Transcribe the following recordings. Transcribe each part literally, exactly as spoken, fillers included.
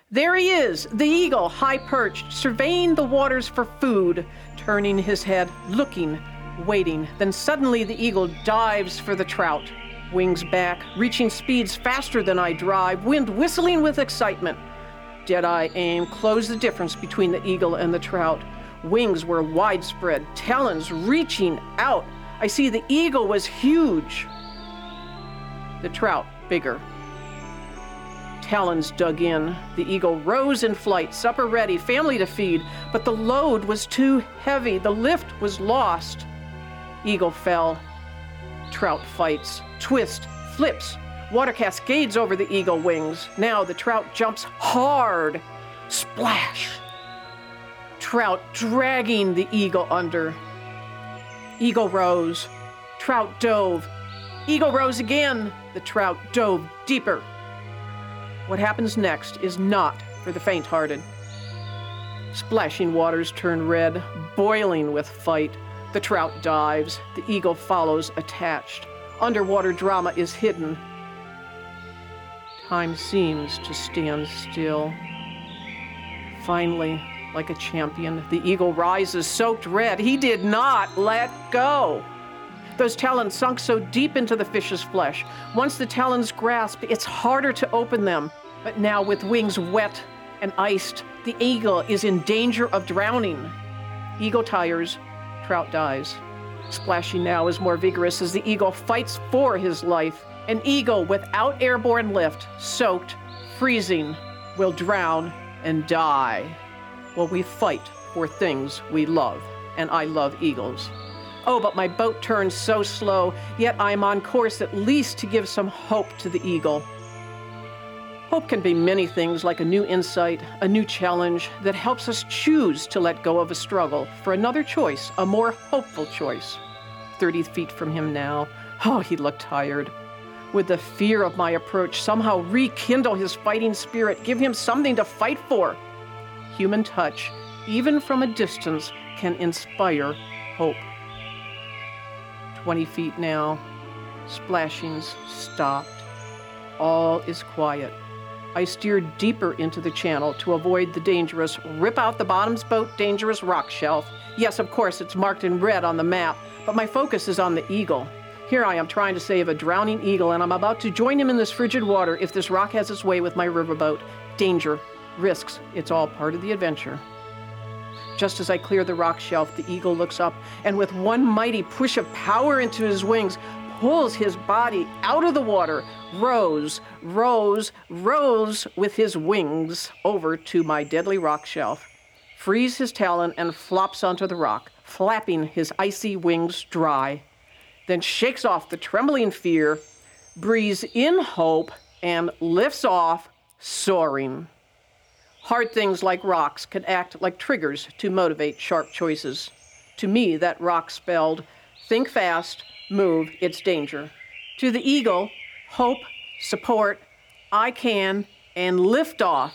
There he is, the eagle, high-perched, surveying the waters for food, turning his head, looking, waiting. Then suddenly the eagle dives for the trout. Wings back, reaching speeds faster than I drive, wind whistling with excitement. Dead-eye aim closed the difference between the eagle and the trout. Wings were widespread, talons reaching out. I see the eagle was huge. The trout bigger. Talons dug in. The eagle rose in flight, supper ready, family to feed, but the load was too heavy. The lift was lost. Eagle fell. Trout fights, twist, flips. Water cascades over the eagle wings. Now the trout jumps hard. Splash. Trout dragging the eagle under. Eagle rose. Trout dove. Eagle rose again. The trout dove deeper. What happens next is not for the faint-hearted. Splashing waters turn red, boiling with fight. The trout dives. The eagle follows attached. Underwater drama is hidden. Time seems to stand still. Finally, like a champion, the eagle rises, soaked red. He did not let go. Those talons sunk so deep into the fish's flesh. Once the talons grasp, it's harder to open them. But now with wings wet and iced, the eagle is in danger of drowning. Eagle tires, trout dies. Splashing now is more vigorous as the eagle fights for his life. An eagle without airborne lift, soaked, freezing, will drown and die. Well, we fight for things we love, and I love eagles. Oh, but my boat turns so slow, yet I'm on course at least to give some hope to the eagle. Hope can be many things, like a new insight, a new challenge that helps us choose to let go of a struggle for another choice, a more hopeful choice. Thirty feet from him now. Oh, he looked tired. Would the fear of my approach somehow rekindle his fighting spirit, give him something to fight for? Human touch, even from a distance, can inspire hope. Twenty feet now. Splashings stopped. All is quiet. I steered deeper into the channel to avoid the dangerous rip out the bottom's boat dangerous rock shelf. Yes, of course, it's marked in red on the map, but my focus is on the eagle. Here I am trying to save a drowning eagle, and I'm about to join him in this frigid water if this rock has its way with my riverboat. Danger, risks, it's all part of the adventure. Just as I clear the rock shelf, the eagle looks up, and with one mighty push of power into his wings, pulls his body out of the water, rose, rose, rose with his wings over to my deadly rock shelf, frees his talon and flops onto the rock, flapping his icy wings dry, then shakes off the trembling fear, breathes in hope, and lifts off, soaring. Hard things like rocks can act like triggers to motivate sharp choices. To me, that rock spelled, think fast, move, it's danger. To the eagle, hope, support, I can, and lift off.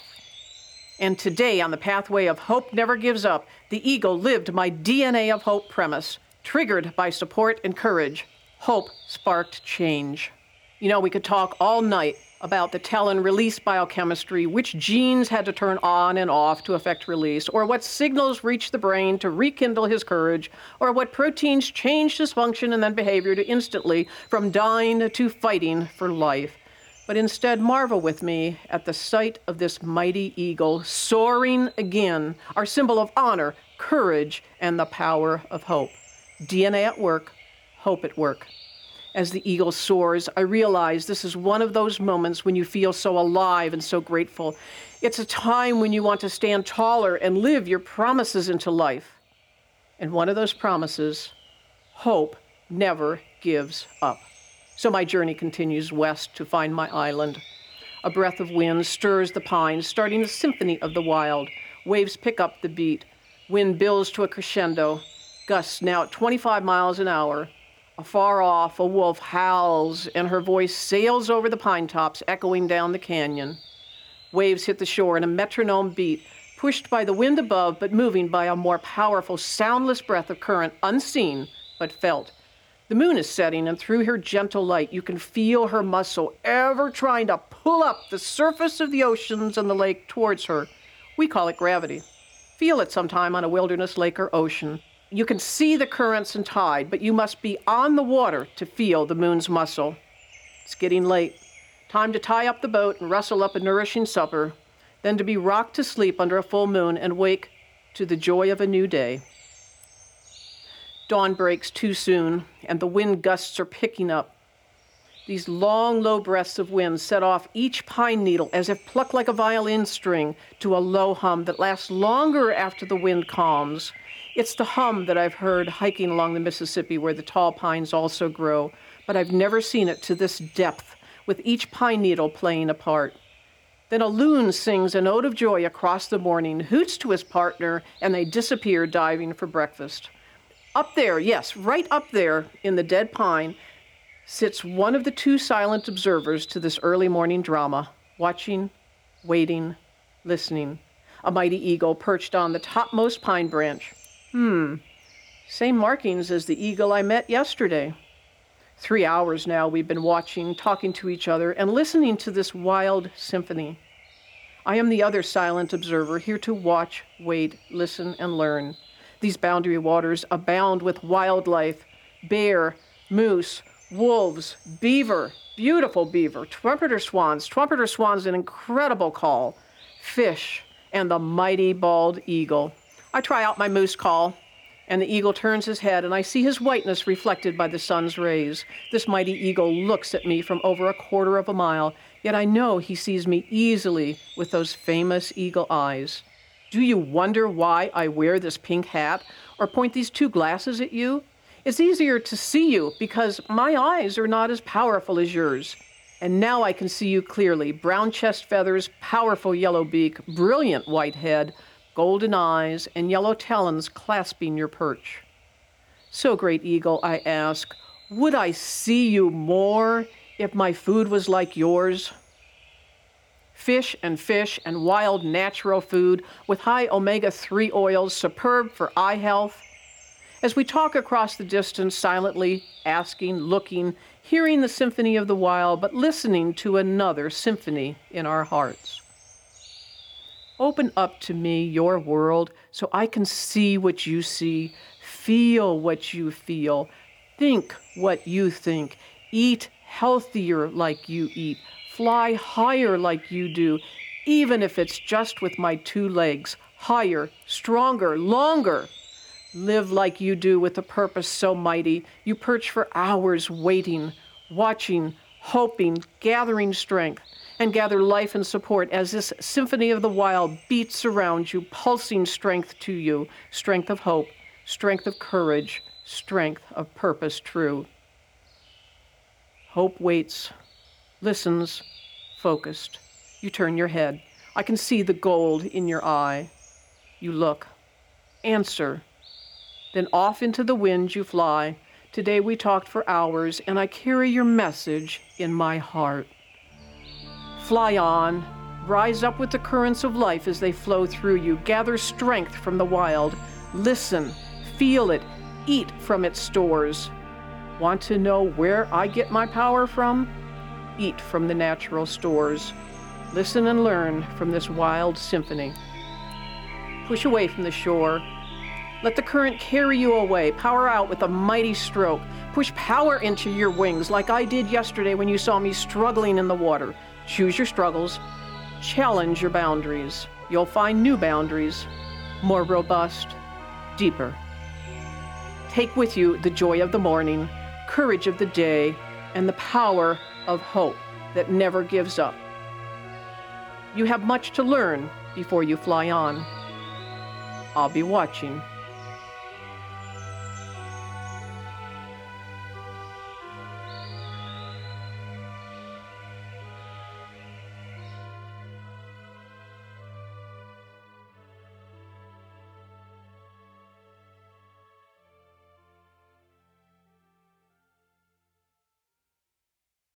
And today, on the pathway of hope never gives up, the eagle lived my D N A of hope premise, triggered by support and courage. Hope sparked change. You know, we could talk all night about the talon release biochemistry, which genes had to turn on and off to affect release, or what signals reached the brain to rekindle his courage, or what proteins changed his function and then behavior to instantly from dying to fighting for life. But instead marvel with me at the sight of this mighty eagle soaring again, our symbol of honor, courage, and the power of hope. D N A at work, hope at work. As the eagle soars, I realize this is one of those moments when you feel so alive and so grateful. It's a time when you want to stand taller and live your promises into life. And one of those promises, hope never gives up. So my journey continues west to find my island. A breath of wind stirs the pines, starting the symphony of the wild. Waves pick up the beat. Wind builds to a crescendo. Gusts now at twenty-five miles an hour. Afar off, a wolf howls, and her voice sails over the pine tops, echoing down the canyon. Waves hit the shore in a metronome beat, pushed by the wind above, but moving by a more powerful, soundless breath of current, unseen, but felt. The moon is setting, and through her gentle light, you can feel her muscle ever trying to pull up the surface of the oceans and the lake towards her. We call it gravity. Feel it sometime on a wilderness lake or ocean. You can see the currents and tide, but you must be on the water to feel the moon's muscle. It's getting late. Time to tie up the boat and rustle up a nourishing supper, then to be rocked to sleep under a full moon and wake to the joy of a new day. Dawn breaks too soon, and the wind gusts are picking up. These long, low breaths of wind set off each pine needle as if plucked like a violin string to a low hum that lasts longer after the wind calms. It's the hum that I've heard hiking along the Mississippi where the tall pines also grow, but I've never seen it to this depth, with each pine needle playing a part. Then a loon sings an ode of joy across the morning, hoots to his partner, and they disappear diving for breakfast. Up there, yes, right up there in the dead pine, sits one of the two silent observers to this early morning drama, watching, waiting, listening. A mighty eagle perched on the topmost pine branch. Hmm, same markings as the eagle I met yesterday. Three hours now we've been watching, talking to each other, and listening to this wild symphony. I am the other silent observer, here to watch, wait, listen, and learn. These boundary waters abound with wildlife, bear, moose, wolves, beaver, beautiful beaver, trumpeter swans. Trumpeter swans, an incredible call, fish, and the mighty bald eagle. I try out my moose call, and the eagle turns his head, and I see his whiteness reflected by the sun's rays. This mighty eagle looks at me from over a quarter of a mile, yet I know he sees me easily with those famous eagle eyes. Do you wonder why I wear this pink hat or point these two glasses at you? It's easier to see you because my eyes are not as powerful as yours. And now I can see you clearly. Brown chest feathers, powerful yellow beak, brilliant white head, golden eyes, and yellow talons clasping your perch. So, great eagle, I ask, would I see you more if my food was like yours? Fish and fish and wild natural food with high omega three oils, superb for eye health. As we talk across the distance, silently, asking, looking, hearing the symphony of the wild, but listening to another symphony in our hearts. Open up to me your world so I can see what you see, feel what you feel, think what you think, eat healthier like you eat, fly higher like you do, even if it's just with my two legs, higher, stronger, longer. Live like you do with a purpose so mighty. You perch for hours waiting, watching, hoping, gathering strength, and gather life and support as this symphony of the wild beats around you, pulsing strength to you, strength of hope, strength of courage, strength of purpose true. Hope waits, listens, focused. You turn your head. I can see the gold in your eye. You look. Answer. Then off into the wind you fly. Today we talked for hours, and I carry your message in my heart. Fly on. Rise up with the currents of life as they flow through you. Gather strength from the wild. Listen. Feel it. Eat from its stores. Want to know where I get my power from? Eat from the natural stores. Listen and learn from this wild symphony. Push away from the shore. Let the current carry you away. Power out with a mighty stroke. Push power into your wings like I did yesterday when you saw me struggling in the water. Choose your struggles. Challenge your boundaries. You'll find new boundaries, more robust, deeper. Take with you the joy of the morning, courage of the day, and the power of hope that never gives up. You have much to learn before you fly on. I'll be watching.